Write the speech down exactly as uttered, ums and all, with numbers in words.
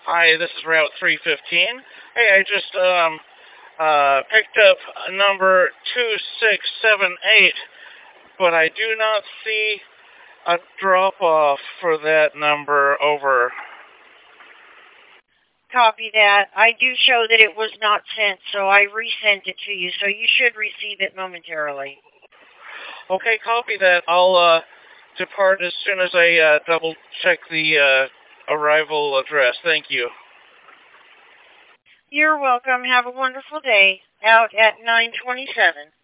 Hi, this is Route three fifteen. Hey, I just um uh picked up number two six seven eight, but I do not see a drop-off for that number. Over. Copy that. I do show that it was not sent, so I resent it to you, so you should receive it momentarily. Okay, copy that. I'll uh depart as soon as I uh, double check the uh, arrival address. Thank you. You're welcome. Have a wonderful day. Out at nine twenty-seven.